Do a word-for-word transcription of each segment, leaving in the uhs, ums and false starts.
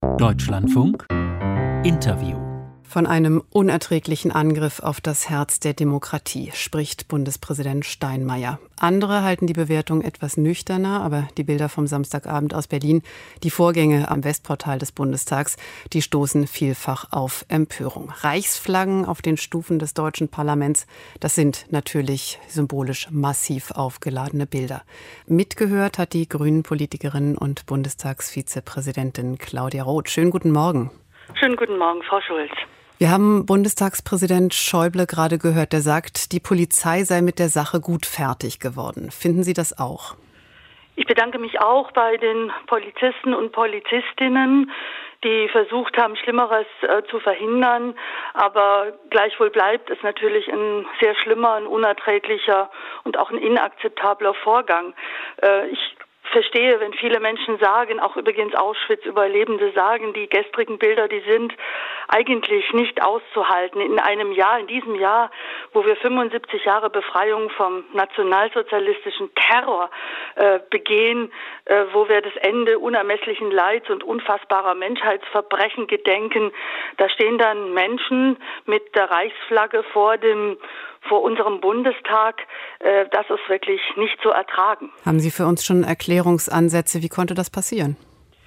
Deutschlandfunk Interview. Von einem unerträglichen Angriff auf das Herz der Demokratie spricht Bundespräsident Steinmeier. Andere halten die Bewertung etwas nüchterner, aber die Bilder vom Samstagabend aus Berlin, die Vorgänge am Westportal des Bundestags, die stoßen vielfach auf Empörung. Reichsflaggen auf den Stufen des deutschen Parlaments, das sind natürlich symbolisch massiv aufgeladene Bilder. Mitgehört hat die Grünen-Politikerin und Bundestagsvizepräsidentin Claudia Roth. Schönen guten Morgen. Schönen guten Morgen, Frau Schulz. Wir haben Bundestagspräsident Schäuble gerade gehört, der sagt, die Polizei sei mit der Sache gut fertig geworden. Finden Sie das auch? Ich bedanke mich auch bei den Polizisten und Polizistinnen, die versucht haben, Schlimmeres äh, zu verhindern. Aber gleichwohl bleibt es natürlich ein sehr schlimmer, ein unerträglicher und auch ein inakzeptabler Vorgang. Äh, ich verstehe, wenn viele Menschen sagen, auch übrigens Auschwitz-Überlebende sagen, die gestrigen Bilder, die sind eigentlich nicht auszuhalten. In einem Jahr, in diesem Jahr, wo wir fünfundsiebzig Jahre Befreiung vom nationalsozialistischen Terror äh, begehen, äh, wo wir das Ende unermesslichen Leids und unfassbarer Menschheitsverbrechen gedenken, da stehen dann Menschen mit der Reichsflagge vor dem vor unserem Bundestag, äh, das ist wirklich nicht zu ertragen. Haben Sie für uns schon Erklärungsansätze? Wie konnte das passieren?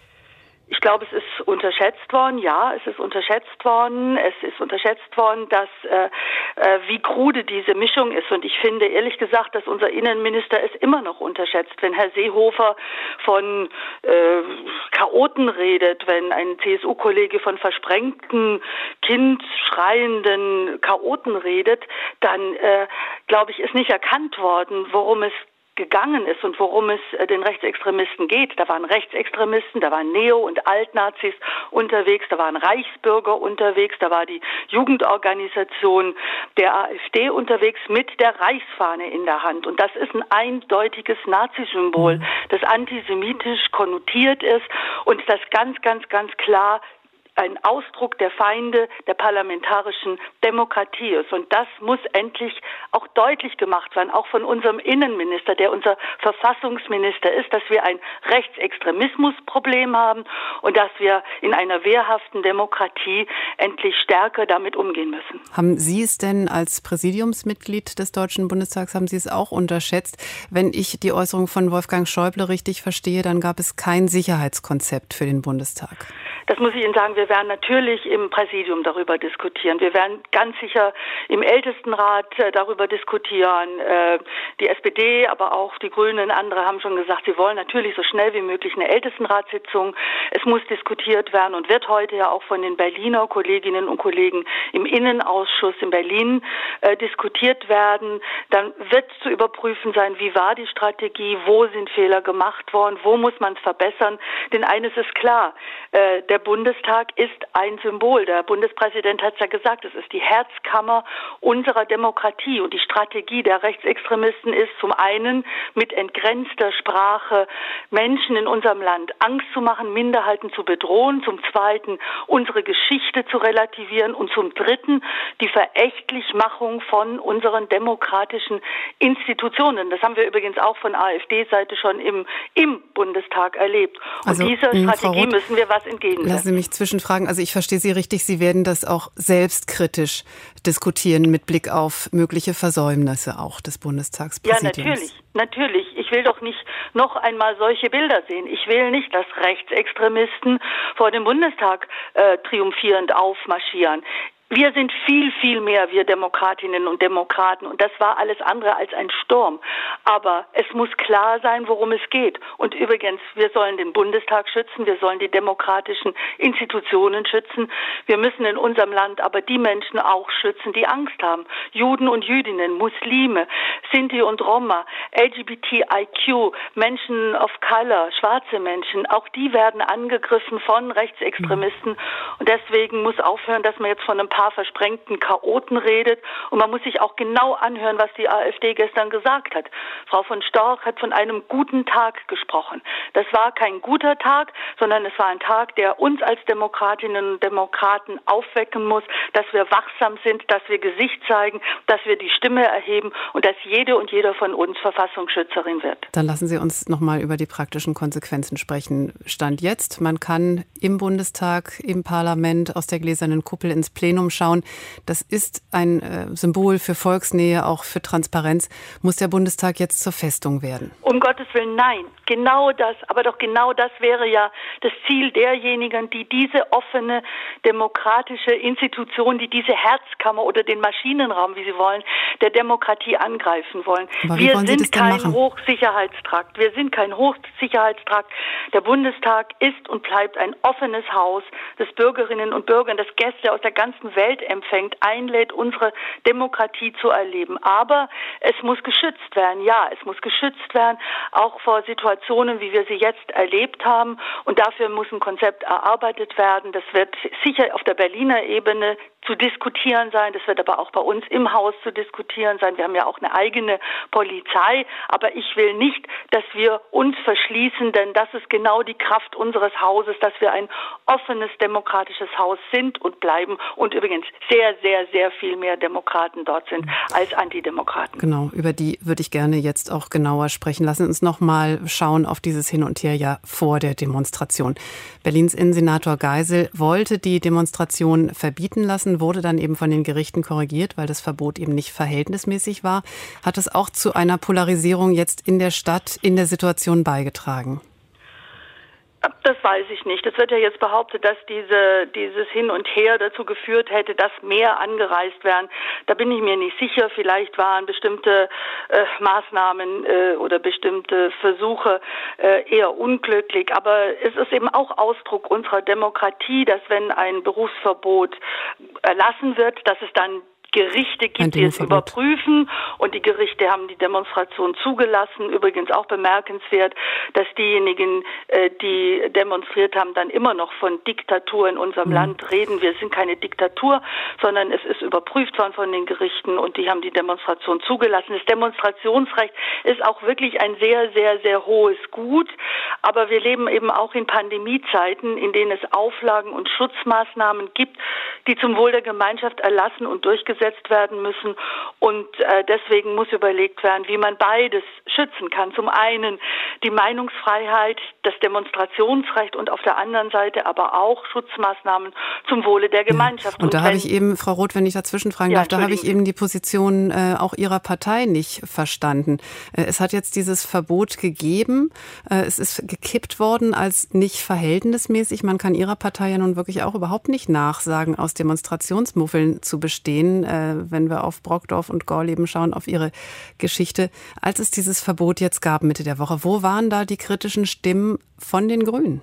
Ich glaube, es ist unterschätzt worden, ja, es ist unterschätzt worden. Es ist unterschätzt worden, dass äh, äh, wie krude diese Mischung ist. Und ich finde ehrlich gesagt, dass unser Innenminister es immer noch unterschätzt, wenn Herr Seehofer von äh, Chaoten redet, wenn ein C S U-Kollege von versprengten, kindschreienden Chaoten redet, dann äh, glaube ich, ist nicht erkannt worden, worum es gegangen ist und worum es den Rechtsextremisten geht. Da waren Rechtsextremisten, da waren Neo- und Altnazis unterwegs, da waren Reichsbürger unterwegs, da war die Jugendorganisation der AfD unterwegs mit der Reichsfahne in der Hand. Und das ist ein eindeutiges Nazisymbol, das antisemitisch konnotiert ist und das ganz, ganz, ganz klar ein Ausdruck der Feinde der parlamentarischen Demokratie ist. Und das muss endlich auch deutlich gemacht werden, auch von unserem Innenminister, der unser Verfassungsminister ist, dass wir ein Rechtsextremismusproblem haben und dass wir in einer wehrhaften Demokratie endlich stärker damit umgehen müssen. Haben Sie es denn als Präsidiumsmitglied des Deutschen Bundestags, haben Sie es auch unterschätzt? Wenn ich die Äußerung von Wolfgang Schäuble richtig verstehe, dann gab es kein Sicherheitskonzept für den Bundestag. Das muss ich Ihnen sagen, wir werden natürlich im Präsidium darüber diskutieren. Wir werden ganz sicher im Ältestenrat äh, darüber diskutieren. Äh, die S P D, aber auch die Grünen, andere haben schon gesagt, sie wollen natürlich so schnell wie möglich eine Ältestenratssitzung. Es muss diskutiert werden und wird heute ja auch von den Berliner Kolleginnen und Kollegen im Innenausschuss in Berlin äh, diskutiert werden. Dann wird zu überprüfen sein, wie war die Strategie, wo sind Fehler gemacht worden, wo muss man es verbessern. Denn eines ist klar, äh, der Der Bundestag ist ein Symbol. Der Bundespräsident hat es ja gesagt, es ist die Herzkammer unserer Demokratie. Und die Strategie der Rechtsextremisten ist zum einen mit entgrenzter Sprache Menschen in unserem Land Angst zu machen, Minderheiten zu bedrohen, zum zweiten unsere Geschichte zu relativieren und zum dritten die Verächtlichmachung von unseren demokratischen Institutionen. Das haben wir übrigens auch von AfD-Seite schon im, im Bundestag erlebt. Und also, dieser Strategie Roth, müssen wir was entgegensetzen. Lassen Sie mich zwischenfragen. Also ich verstehe Sie richtig, Sie werden das auch selbstkritisch diskutieren mit Blick auf mögliche Versäumnisse auch des Bundestagspräsidiums. Ja, natürlich, natürlich. Ich will doch nicht noch einmal solche Bilder sehen. Ich will nicht, dass Rechtsextremisten vor dem Bundestag äh, triumphierend aufmarschieren. Wir sind viel, viel mehr, wir Demokratinnen und Demokraten. Und das war alles andere als ein Sturm. Aber es muss klar sein, worum es geht. Und übrigens, wir sollen den Bundestag schützen, wir sollen die demokratischen Institutionen schützen. Wir müssen in unserem Land aber die Menschen auch schützen, die Angst haben. Juden und Jüdinnen, Muslime, Sinti und Roma, L G B T I Q, Menschen of Color, schwarze Menschen. Auch die werden angegriffen von Rechtsextremisten. Und deswegen muss aufhören, dass man jetzt von einem paar versprengten Chaoten redet. Und man muss sich auch genau anhören, was die AfD gestern gesagt hat. Frau von Storch hat von einem guten Tag gesprochen. Das war kein guter Tag, sondern es war ein Tag, der uns als Demokratinnen und Demokraten aufwecken muss, dass wir wachsam sind, dass wir Gesicht zeigen, dass wir die Stimme erheben und dass jede und jeder von uns Verfassungsschützerin wird. Dann lassen Sie uns noch mal über die praktischen Konsequenzen sprechen. Stand jetzt, man kann im Bundestag, im Parlament aus der gläsernen Kuppel ins Plenum schauen. Das ist ein äh, Symbol für Volksnähe, auch für Transparenz. Muss der Bundestag jetzt zur Festung werden? Um Gottes Willen, nein. Genau das, aber doch genau das wäre ja das Ziel derjenigen, die diese offene, demokratische Institution, die diese Herzkammer oder den Maschinenraum, wie sie wollen, der Demokratie angreifen wollen. Aber wie wir wollen Sie sind das denn kein machen? Hochsicherheitstrakt. Wir sind kein Hochsicherheitstrakt. Der Bundestag ist und bleibt ein offenes Haus, das Bürgerinnen und Bürger, das Gäste aus der ganzen Welt empfängt, einlädt, unsere Demokratie zu erleben. Aber es muss geschützt werden. Ja, es muss geschützt werden, auch vor Situationen, wie wir sie jetzt erlebt haben. Und dafür muss ein Konzept erarbeitet werden. Das wird sicher auf der Berliner Ebene zu diskutieren sein. Das wird aber auch bei uns im Haus zu diskutieren sein. Wir haben ja auch eine eigene Polizei. Aber ich will nicht, dass wir uns verschließen, denn das ist genau die Kraft unseres Hauses, dass wir ein offenes, demokratisches Haus sind und bleiben. Und übrigens sehr, sehr, sehr viel mehr Demokraten dort sind als Antidemokraten. Genau, über die würde ich gerne jetzt auch genauer sprechen. Lassen Sie uns noch mal schauen auf dieses Hin und Her ja vor der Demonstration. Berlins Innensenator Geisel wollte die Demonstration verbieten lassen, wurde dann eben von den Gerichten korrigiert, weil das Verbot eben nicht verhältnismäßig war. Hat es auch zu einer Polarisierung jetzt in der Stadt, in der Situation beigetragen? Das weiß ich nicht. Es wird ja jetzt behauptet, dass diese, dieses Hin und Her dazu geführt hätte, dass mehr angereist werden. Da bin ich mir nicht sicher. Vielleicht waren bestimmte äh, Maßnahmen äh, oder bestimmte Versuche äh, eher unglücklich. Aber es ist eben auch Ausdruck unserer Demokratie, dass wenn ein Berufsverbot erlassen wird, dass es dann Gerichte gibt, die es überprüfen, und die Gerichte haben die Demonstration zugelassen. Übrigens auch bemerkenswert, dass diejenigen, die demonstriert haben, dann immer noch von Diktatur in unserem mhm. Land reden. Wir sind keine Diktatur, sondern es ist überprüft worden von den Gerichten und die haben die Demonstration zugelassen. Das Demonstrationsrecht ist auch wirklich ein sehr, sehr, sehr hohes Gut, aber wir leben eben auch in Pandemiezeiten, in denen es Auflagen und Schutzmaßnahmen gibt, die zum Wohl der Gemeinschaft erlassen und durchgesetzt werden müssen. Und äh, deswegen muss überlegt werden, wie man beides schützen kann. Zum einen die Meinungsfreiheit, das Demonstrationsrecht und auf der anderen Seite aber auch Schutzmaßnahmen zum Wohle der Gemeinschaft. Ja. Und, und da habe ich eben, Frau Roth, wenn ich dazwischen fragen ja, darf, da habe ich eben die Position äh, auch Ihrer Partei nicht verstanden. Äh, es hat jetzt dieses Verbot gegeben. Äh, es ist gekippt worden als nicht verhältnismäßig. Man kann Ihrer Partei ja nun wirklich auch überhaupt nicht nachsagen, aus Demonstrationsmuffeln zu bestehen, äh, wenn wir auf Brockdorf und Gorleben schauen, auf Ihre Geschichte. Als es dieses Verbot jetzt gab, Mitte der Woche, wo waren da die kritischen Stimmen von den Grünen?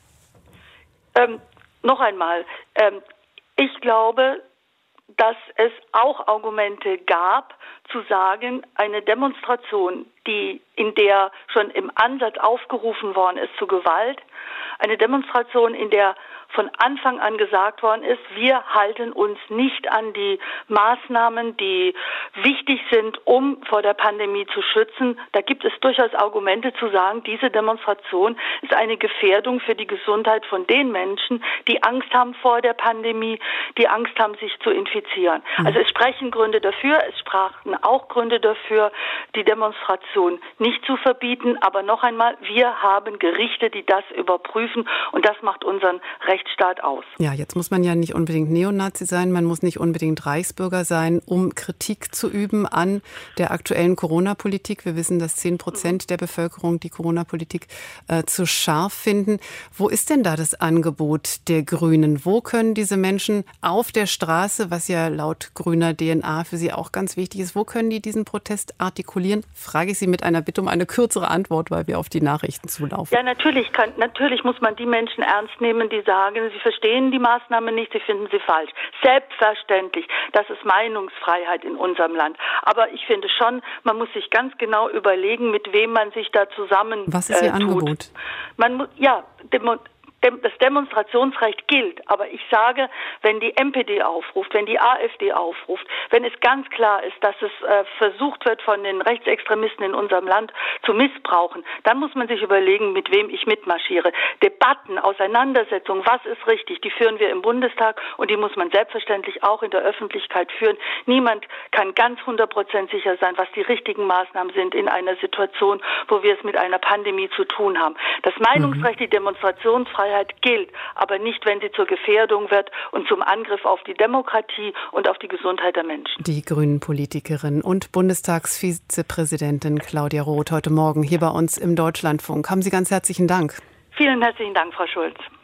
Ähm, noch einmal, ähm, ich glaube, dass es auch Argumente gab, zu sagen, eine Demonstration, die in der schon im Ansatz aufgerufen worden ist zu Gewalt, eine Demonstration, in der von Anfang an gesagt worden ist, wir halten uns nicht an die Maßnahmen, die wichtig sind, um vor der Pandemie zu schützen. Da gibt es durchaus Argumente zu sagen, diese Demonstration ist eine Gefährdung für die Gesundheit von den Menschen, die Angst haben vor der Pandemie, die Angst haben, sich zu infizieren. Mhm. Also es sprechen Gründe dafür, es sprachen auch Gründe dafür, die Demonstration nicht zu verbieten. Aber noch einmal, wir haben Gerichte, die das überprüfen, und das macht unseren Rechtsstaat aus. Ja, jetzt muss man ja nicht unbedingt Neonazi sein, man muss nicht unbedingt Reichsbürger sein, um Kritik zu üben an der aktuellen Corona-Politik. Wir wissen, dass zehn Prozent der Bevölkerung die Corona-Politik äh, zu scharf finden. Wo ist denn da das Angebot der Grünen? Wo können diese Menschen auf der Straße, was ja laut grüner D N A für sie auch ganz wichtig ist, wo können die diesen Protest artikulieren? Frage ich Sie mit einer Bitte um eine kürzere Antwort, weil wir auf die Nachrichten zulaufen. Ja, natürlich kann, natürlich muss man die Menschen ernst nehmen, die sagen, sie verstehen die Maßnahme nicht, sie finden sie falsch. Selbstverständlich, das ist Meinungsfreiheit in unserem Land. Aber ich finde schon, man muss sich ganz genau überlegen, mit wem man sich da zusammen Was ist Ihr äh, tut. Angebot? Man muss, ja, Demo- das Demonstrationsrecht gilt. Aber ich sage, wenn die M P D aufruft, wenn die AfD aufruft, wenn es ganz klar ist, dass es äh, versucht wird, von den Rechtsextremisten in unserem Land zu missbrauchen, dann muss man sich überlegen, mit wem ich mitmarschiere. Debatten, Auseinandersetzungen, was ist richtig, die führen wir im Bundestag und die muss man selbstverständlich auch in der Öffentlichkeit führen. Niemand kann ganz hundert Prozent sicher sein, was die richtigen Maßnahmen sind in einer Situation, wo wir es mit einer Pandemie zu tun haben. Das Meinungsrecht, die Demonstrationsfreiheit gilt, aber nicht, wenn sie zur Gefährdung wird und zum Angriff auf die Demokratie und auf die Gesundheit der Menschen. Die Grünen-Politikerin und Bundestagsvizepräsidentin Claudia Roth heute Morgen hier bei uns im Deutschlandfunk. Haben Sie ganz herzlichen Dank. Vielen herzlichen Dank, Frau Schulz.